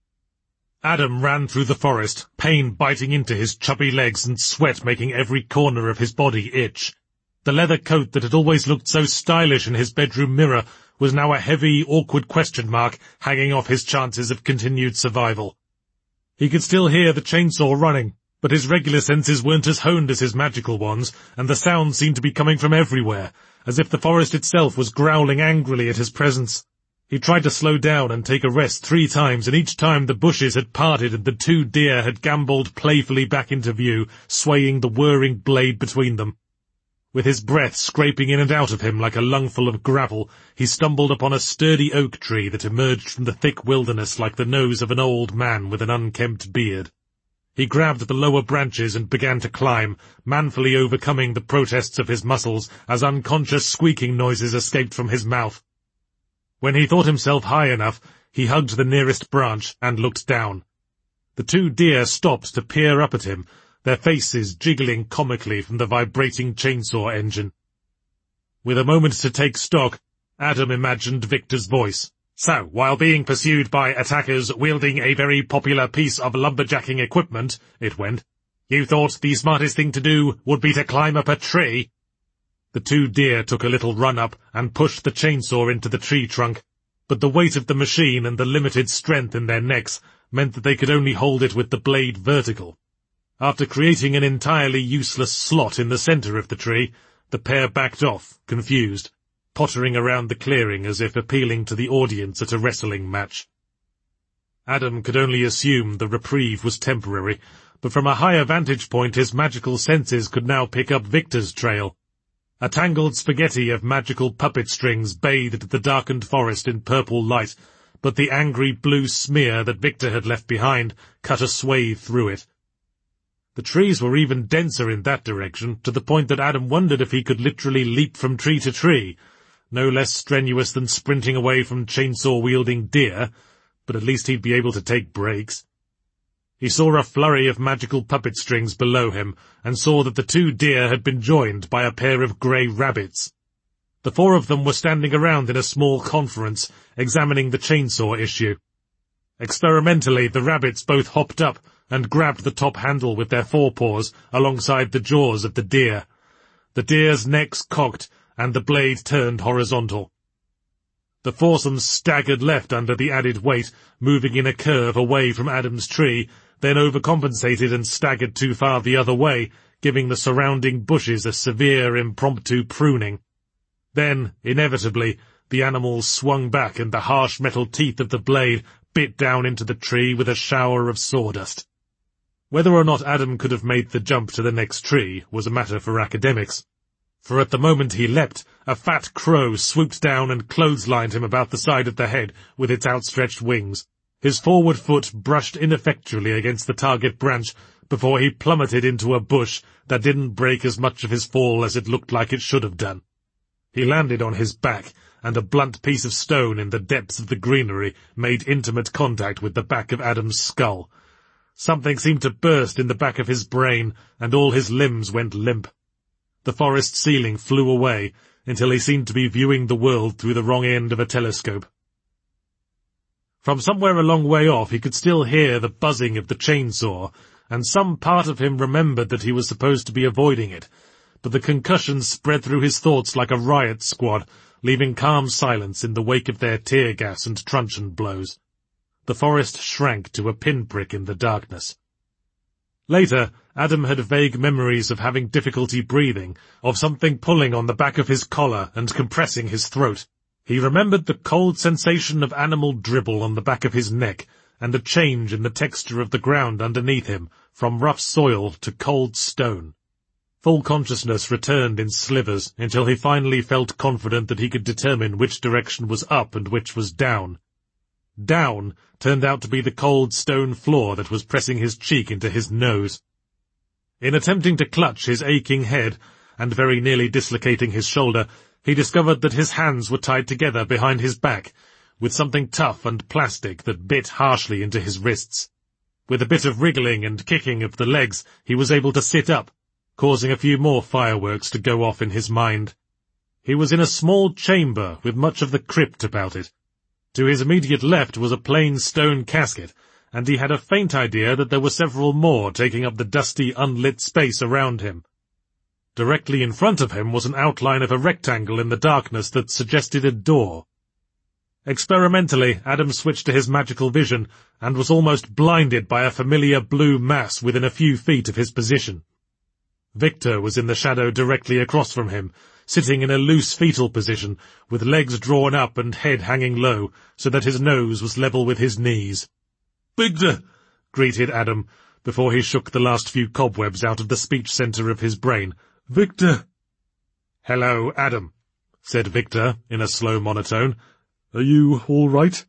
Adam ran through the forest, pain biting into his chubby legs and sweat making every corner of his body itch. The leather coat that had always looked so stylish in his bedroom mirror was now a heavy, awkward question mark hanging off his chances of continued survival. He could still hear the chainsaw running, but his regular senses weren't as honed as his magical ones, and the sounds seemed to be coming from everywhere, as if the forest itself was growling angrily at his presence. He tried to slow down and take a rest three times, and each time the bushes had parted and the two deer had gambolled playfully back into view, swaying the whirring blade between them. With his breath scraping in and out of him like a lungful of gravel, he stumbled upon a sturdy oak tree that emerged from the thick wilderness like the nose of an old man with an unkempt beard. He grabbed the lower branches and began to climb, manfully overcoming the protests of his muscles as unconscious squeaking noises escaped from his mouth. When he thought himself high enough, he hugged the nearest branch and looked down. The two deer stopped to peer up at him, their faces jiggling comically from the vibrating chainsaw engine. With a moment to take stock, Adam imagined Victor's voice. "So, while being pursued by attackers wielding a very popular piece of lumberjacking equipment," it went, "you thought the smartest thing to do would be to climb up a tree?" The two deer took a little run-up and pushed the chainsaw into the tree trunk, but the weight of the machine and the limited strength in their necks meant that they could only hold it with the blade vertical. After creating an entirely useless slot in the center of the tree, the pair backed off, confused, pottering around the clearing as if appealing to the audience at a wrestling match. Adam could only assume the reprieve was temporary, but from a higher vantage point his magical senses could now pick up Victor's trail. A tangled spaghetti of magical puppet strings bathed the darkened forest in purple light, but the angry blue smear that Victor had left behind cut a swathe through it. The trees were even denser in that direction, to the point that Adam wondered if he could literally leap from tree to tree, no less strenuous than sprinting away from chainsaw-wielding deer, but at least he'd be able to take breaks. He saw a flurry of magical puppet strings below him, and saw that the two deer had been joined by a pair of grey rabbits. The four of them were standing around in a small conference, examining the chainsaw issue. Experimentally, the rabbits both hopped up and grabbed the top handle with their forepaws alongside the jaws of the deer. The deer's necks cocked, and the blade turned horizontal. The foursome staggered left under the added weight, moving in a curve away from Adam's tree, then overcompensated and staggered too far the other way, giving the surrounding bushes a severe impromptu pruning. Then, inevitably, the animals swung back and the harsh metal teeth of the blade bit down into the tree with a shower of sawdust. Whether or not Adam could have made the jump to the next tree was a matter for academics, for at the moment he leapt, a fat crow swooped down and clotheslined him about the side of the head with its outstretched wings. His forward foot brushed ineffectually against the target branch, before he plummeted into a bush that didn't break as much of his fall as it looked like it should have done. He landed on his back, and a blunt piece of stone in the depths of the greenery made intimate contact with the back of Adam's skull. Something seemed to burst in the back of his brain, and all his limbs went limp. The forest ceiling flew away, until he seemed to be viewing the world through the wrong end of a telescope. From somewhere a long way off he could still hear the buzzing of the chainsaw, and some part of him remembered that he was supposed to be avoiding it, but the concussion spread through his thoughts like a riot squad, leaving calm silence in the wake of their tear gas and truncheon blows. The forest shrank to a pinprick in the darkness. Later, Adam had vague memories of having difficulty breathing, of something pulling on the back of his collar and compressing his throat. He remembered the cold sensation of animal dribble on the back of his neck, and a change in the texture of the ground underneath him, from rough soil to cold stone. Full consciousness returned in slivers until he finally felt confident that he could determine which direction was up and which was down. Down turned out to be the cold stone floor that was pressing his cheek into his nose. In attempting to clutch his aching head, and very nearly dislocating his shoulder, he discovered that his hands were tied together behind his back, with something tough and plastic that bit harshly into his wrists. With a bit of wriggling and kicking of the legs, he was able to sit up, causing a few more fireworks to go off in his mind. He was in a small chamber with much of the crypt about it. To his immediate left was a plain stone casket, and he had a faint idea that there were several more taking up the dusty, unlit space around him. Directly in front of him was an outline of a rectangle in the darkness that suggested a door. Experimentally, Adam switched to his magical vision, and was almost blinded by a familiar blue mass within a few feet of his position. Victor was in the shadow directly across from him, sitting in a loose fetal position, with legs drawn up and head hanging low, so that his nose was level with his knees. "Victor!" greeted Adam, before he shook the last few cobwebs out of the speech centre of his brain. "Victor!" "Hello, Adam," said Victor in a slow monotone. "Are you all right?"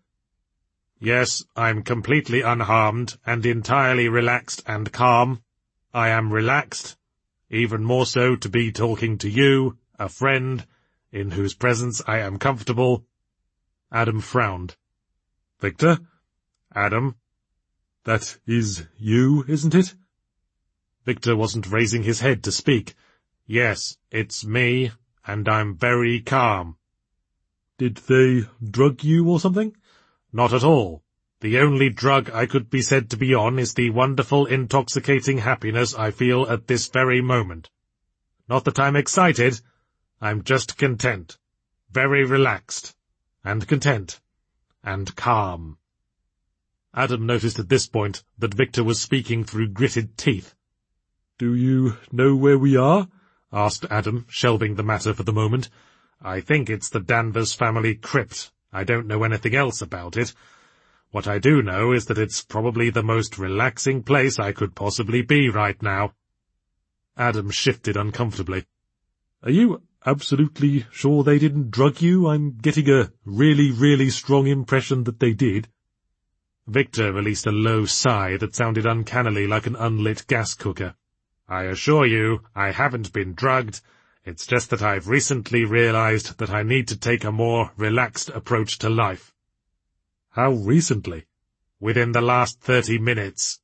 "Yes, I'm completely unharmed and entirely relaxed and calm. I am relaxed, even more so to be talking to you, a friend, in whose presence I am comfortable." Adam frowned. "Victor? Adam? That is you, isn't it?" Victor wasn't raising his head to speak. "Yes, it's me, and I'm very calm." "Did they drug you or something?" "Not at all. The only drug I could be said to be on is the wonderful, intoxicating happiness I feel at this very moment. Not that I'm excited, I'm just content. Very relaxed, and content, and calm." Adam noticed at this point that Victor was speaking through gritted teeth. "Do you know where we are?" asked Adam, shelving the matter for the moment. "I think it's the Danvers family crypt. I don't know anything else about it. What I do know is that it's probably the most relaxing place I could possibly be right now." Adam shifted uncomfortably. "Are you absolutely sure they didn't drug you? I'm getting a really, really strong impression that they did." Victor released a low sigh that sounded uncannily like an unlit gas cooker. "I assure you, I haven't been drugged. It's just that I've recently realized that I need to take a more relaxed approach to life." "How recently?" "Within the last thirty minutes.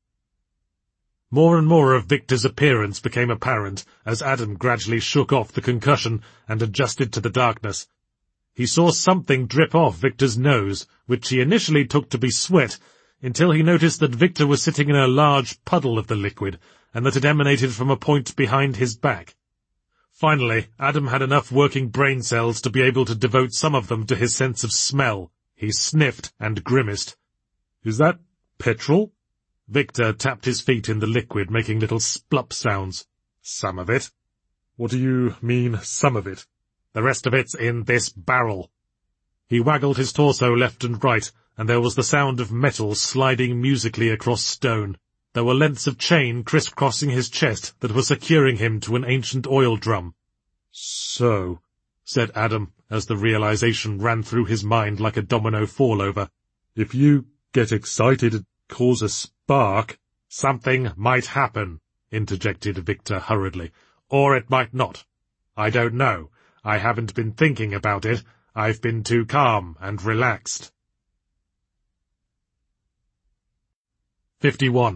More and more of Victor's appearance became apparent as Adam gradually shook off the concussion and adjusted to the darkness. He saw something drip off Victor's nose, which he initially took to be sweat, until he noticed that Victor was sitting in a large puddle of the liquid, and that it emanated from a point behind his back. Finally, Adam had enough working brain cells to be able to devote some of them to his sense of smell. He sniffed and grimaced. "Is that petrol?" Victor tapped his feet in the liquid, making little splup sounds. "Some of it." "What do you mean, some of it?" "The rest of it's in this barrel." He waggled his torso left and right, and there was the sound of metal sliding musically across stone. There were lengths of chain criss-crossing his chest that were securing him to an ancient oil drum. "So," said Adam, as the realization ran through his mind like a domino fallover, "if you get excited and cause a spark, Something might happen, interjected Victor hurriedly. Or it might not. I don't know. I haven't been thinking about it. I've been too calm and relaxed. fifty-one.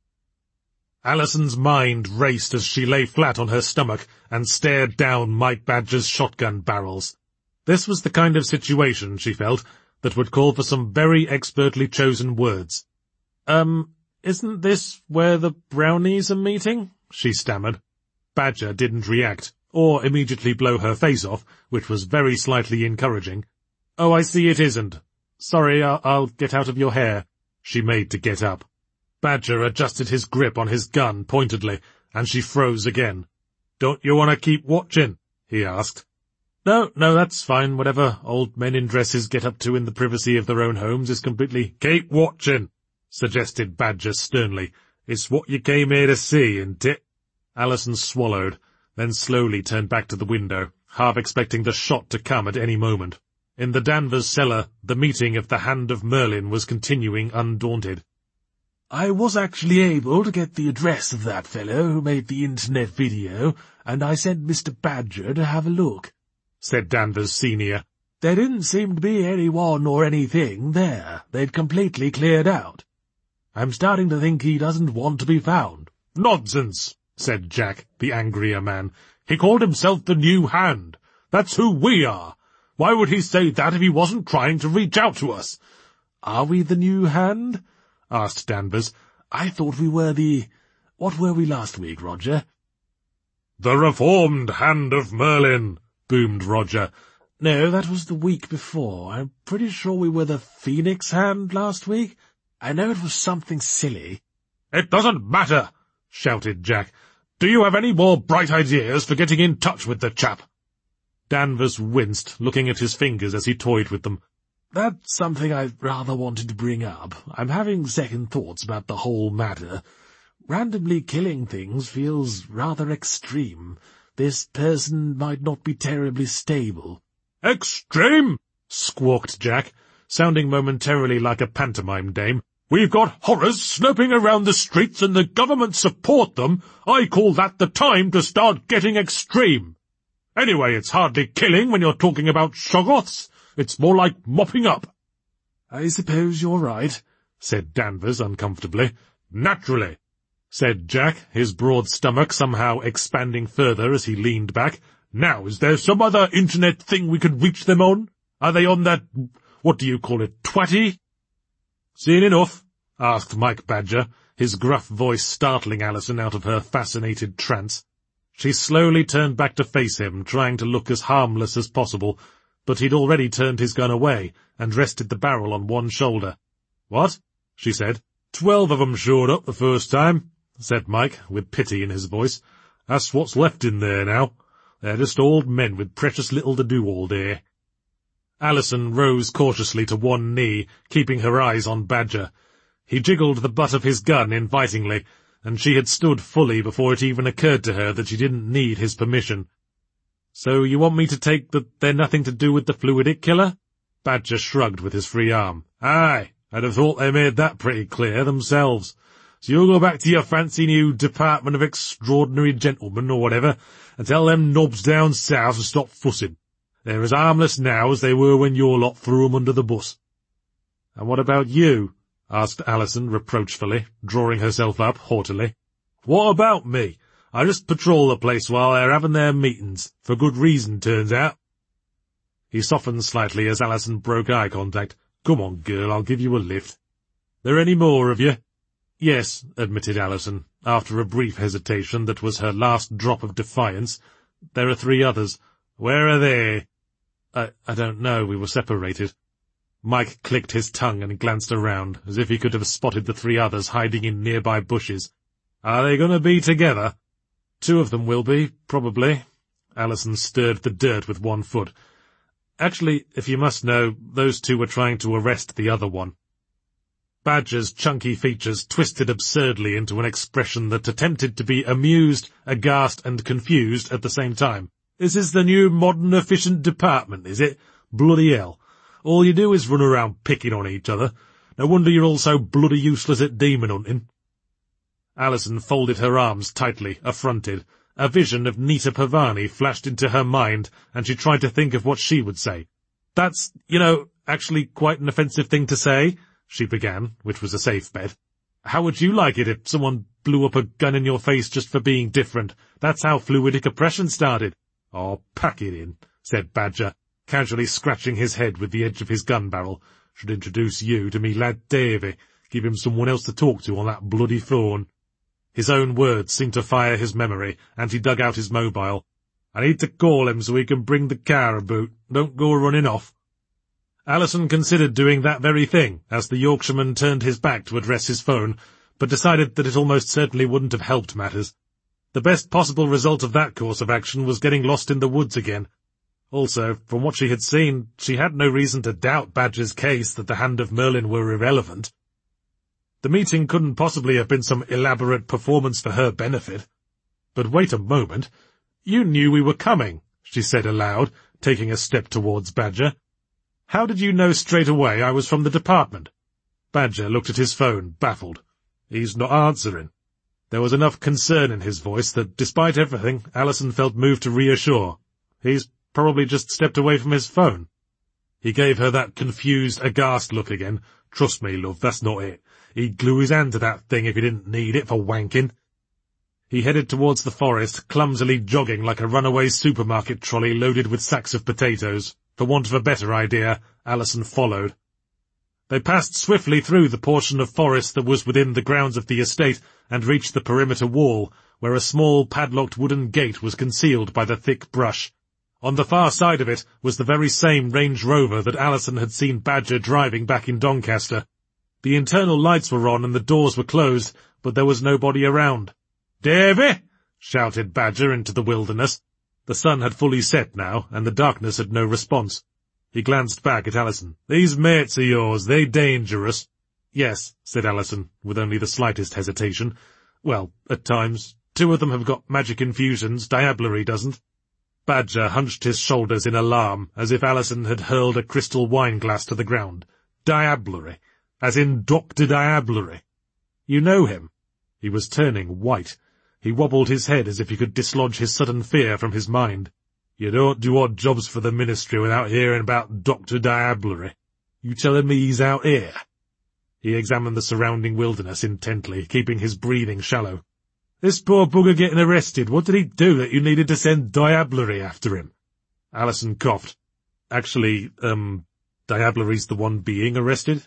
Alison's mind raced as she lay flat on her stomach and stared down Mike Badger's shotgun barrels. This was the kind of situation, she felt, that would call for some very expertly chosen words. Um, isn't this where the brownies are meeting? She stammered. Badger didn't react, or immediately blow her face off, which was very slightly encouraging. Oh, I see it isn't. Sorry, I'll, I'll get out of your hair. She made to get up. Badger adjusted his grip on his gun pointedly, and she froze again. Don't you want to keep watching? He asked. No, no, that's fine. Whatever old men in dresses get up to in the privacy of their own homes is completely— Keep watching, suggested Badger sternly. It's what you came here to see, isn't it? Alison swallowed, then slowly turned back to the window, half expecting the shot to come at any moment. In the Danvers cellar, the meeting of the Hand of Merlin was continuing undaunted. I was actually able to get the address of that fellow who made the internet video, and I sent Mister Badger to have a look, said Danvers Senior. There didn't seem to be anyone or anything there. They'd completely cleared out. I'm starting to think he doesn't want to be found. Nonsense, said Jack, the angrier man. He called himself the New Hand. That's who we are. Why would he say that if he wasn't trying to reach out to us? Are we the New Hand? Asked Danvers. I thought we were the— What were we last week, Roger? The Reformed Hand of Merlin, boomed Roger. No, that was the week before. I'm pretty sure we were the Phoenix Hand last week. I know it was something silly. It doesn't matter, shouted Jack. Do you have any more bright ideas for getting in touch with the chap? Danvers winced, looking at his fingers as he toyed with them. That's something I rather wanted to bring up. I'm having second thoughts about the whole matter. Randomly killing things feels rather extreme. This person might not be terribly stable. Extreme? Squawked Jack, sounding momentarily like a pantomime dame. We've got horrors sloping around the streets and the government support them. I call that the time to start getting extreme. Anyway, it's hardly killing when you're talking about Shoggoths. It's more like mopping up. I suppose you're right, said Danvers uncomfortably. Naturally, said Jack, his broad stomach somehow expanding further as he leaned back. Now, is there some other internet thing we could reach them on? Are they on that— what do you call it, twatty? Seen enough? Asked Mike Badger, his gruff voice startling Alison out of her fascinated trance. She slowly turned back to face him, trying to look as harmless as possible, but he'd already turned his gun away and rested the barrel on one shoulder. What? She said. Twelve of 'em showed up the first time, said Mike, with pity in his voice. That's what's left in there now. They're just old men with precious little to do all day. Alison rose cautiously to one knee, keeping her eyes on Badger. He jiggled the butt of his gun invitingly, and she had stood fully before it even occurred to her that she didn't need his permission. So you want me to take that they're nothing to do with the fluidic killer? Badger shrugged with his free arm. Aye, I'd have thought they made that pretty clear themselves. So you'll go back to your fancy new Department of Extraordinary Gentlemen or whatever, and tell them knobs down south to stop fussing. They're as harmless now as they were when your lot threw 'em under the bus. And what about you? Asked Alison reproachfully, drawing herself up haughtily. What about me? I just patrol the place while they're having their meetings, for good reason, turns out. He softened slightly as Alison broke eye contact. Come on, girl, I'll give you a lift. There any more of you? Yes, admitted Alison, after a brief hesitation that was her last drop of defiance. There are three others. Where are they? I, I don't know, we were separated. Mike clicked his tongue and glanced around, as if he could have spotted the three others hiding in nearby bushes. Are they going to be together? Two of them will be, probably. Alison stirred the dirt with one foot. Actually, if you must know, those two were trying to arrest the other one. Badger's chunky features twisted absurdly into an expression that attempted to be amused, aghast, and confused at the same time. This is the new modern efficient department, is it? Bloody hell. All you do is run around picking on each other. No wonder you're all so bloody useless at demon hunting. Alison folded her arms tightly, affronted. A vision of Nita Pavani flashed into her mind, and she tried to think of what she would say. "That's, you know, actually quite an offensive thing to say," she began, which was a safe bet. "How would you like it if someone blew up a gun in your face just for being different? That's how fluidic oppression started." "Oh, pack it in," said Badger, casually scratching his head with the edge of his gun barrel. "Should introduce you to me lad Davy. Give him someone else to talk to on that bloody phone." His own words seemed to fire his memory, and he dug out his mobile. "I need to call him so he can bring the car about. Don't go running off." Alison considered doing that very thing, as the Yorkshireman turned his back to address his phone, but decided that it almost certainly wouldn't have helped matters. The best possible result of that course of action was getting lost in the woods again. Also, from what she had seen, she had no reason to doubt Badger's case that the Hand of Merlin were irrelevant. The meeting couldn't possibly have been some elaborate performance for her benefit. "But wait a moment. You knew we were coming," she said aloud, taking a step towards Badger. "How did you know straight away I was from the department?" Badger looked at his phone, baffled. He's not answering. There was enough concern in his voice that, despite everything, Alison felt moved to reassure. He's probably just stepped away from his phone. He gave her that confused, aghast look again. "Trust me, love, that's not it. He'd glue his hand to that thing if he didn't need it for wanking." He headed towards the forest, clumsily jogging like a runaway supermarket trolley loaded with sacks of potatoes. For want of a better idea, Alison followed. They passed swiftly through the portion of forest that was within the grounds of the estate and reached the perimeter wall, where a small padlocked wooden gate was concealed by the thick brush. On the far side of it was the very same Range Rover that Alison had seen Badger driving back in Doncaster. The internal lights were on and the doors were closed, but there was nobody around. "Davy!" shouted Badger into the wilderness. The sun had fully set now, and the darkness had no response. He glanced back at Alison. "These mates of yours, they dangerous?" "Yes," said Alison, with only the slightest hesitation. "Well, at times. Two of them have got magic infusions, Diablerie doesn't." Badger hunched his shoulders in alarm, as if Alison had hurled a crystal wine glass to the ground. "Diablerie? As in Doctor Diablerie? You know him?" He was turning white. He wobbled his head as if he could dislodge his sudden fear from his mind. "You don't do odd jobs for the ministry without hearing about Doctor Diablerie. You telling me he's out here?" He examined the surrounding wilderness intently, keeping his breathing shallow. "This poor bugger getting arrested, what did he do that you needed to send Diablerie after him?" Alison coughed. "Actually, um, Diablerie's the one being arrested."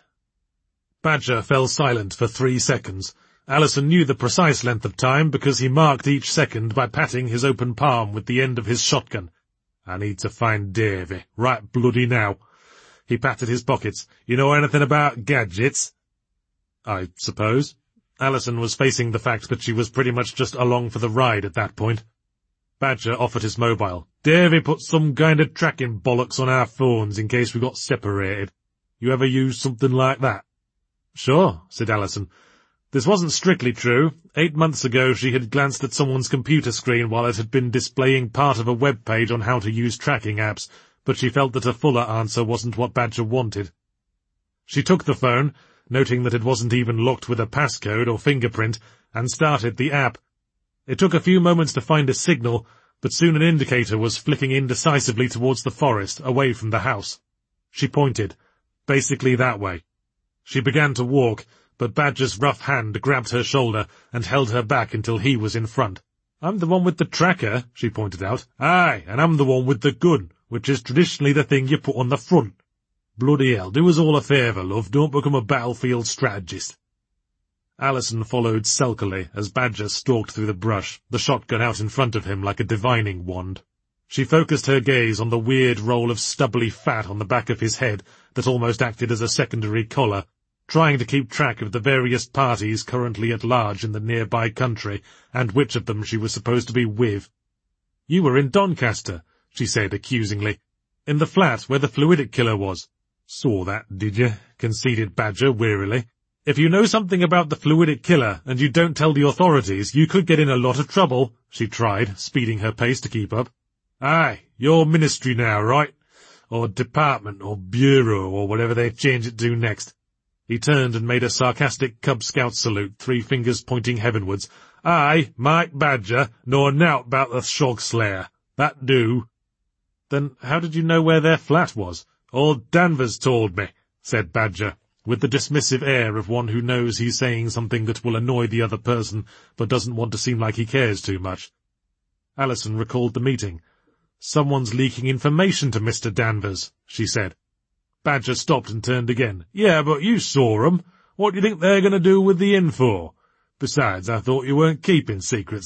Badger fell silent for three seconds. Alison knew the precise length of time because he marked each second by patting his open palm with the end of his shotgun. "I need to find Davy, right bloody now." He patted his pockets. "You know anything about gadgets?" "I suppose." Alison was facing the fact that she was pretty much just along for the ride at that point. Badger offered his mobile. "Davy put some kind of tracking bollocks on our phones in case we got separated. You ever use something like that?" "Sure," said Alison. This wasn't strictly true. Eight months ago she had glanced at someone's computer screen while it had been displaying part of a web page on how to use tracking apps, but she felt that a fuller answer wasn't what Badger wanted. She took the phone, noting that it wasn't even locked with a passcode or fingerprint, and started the app. It took a few moments to find a signal, but soon an indicator was flicking indecisively towards the forest, away from the house. She pointed. Basically that way. She began to walk, but Badger's rough hand grabbed her shoulder and held her back until he was in front. "I'm the one with the tracker," she pointed out. "Aye, and I'm the one with the gun, which is traditionally the thing you put on the front. Bloody hell, do us all a favour, love, don't become a battlefield strategist." Alison followed sulkily as Badger stalked through the brush, the shotgun out in front of him like a divining wand. She focused her gaze on the weird roll of stubbly fat on the back of his head that almost acted as a secondary collar, trying to keep track of the various parties currently at large in the nearby country, and which of them she was supposed to be with. "You were in Doncaster," she said accusingly. "In the flat where the fluidic killer was." "Saw that, did you?" conceded Badger wearily. "If you know something about the fluidic killer, and you don't tell the authorities, you could get in a lot of trouble," she tried, speeding her pace to keep up. "Aye, your ministry now, right? Or department, or bureau, or whatever they change it to next. He turned and made a sarcastic Cub Scout salute, three fingers pointing heavenwards. "I, Mike Badger, nor nowt about the Shog Slayer. That do." "Then how did you know where their flat was?" "Old Danvers told me," said Badger, with the dismissive air of one who knows he's saying something that will annoy the other person, but doesn't want to seem like he cares too much. Alison recalled the meeting. "Someone's leaking information to Mister Danvers," she said. Badger stopped and turned again. "Yeah, but you saw 'em. What do you think they're going to do with the info? Besides, I thought you weren't keeping secrets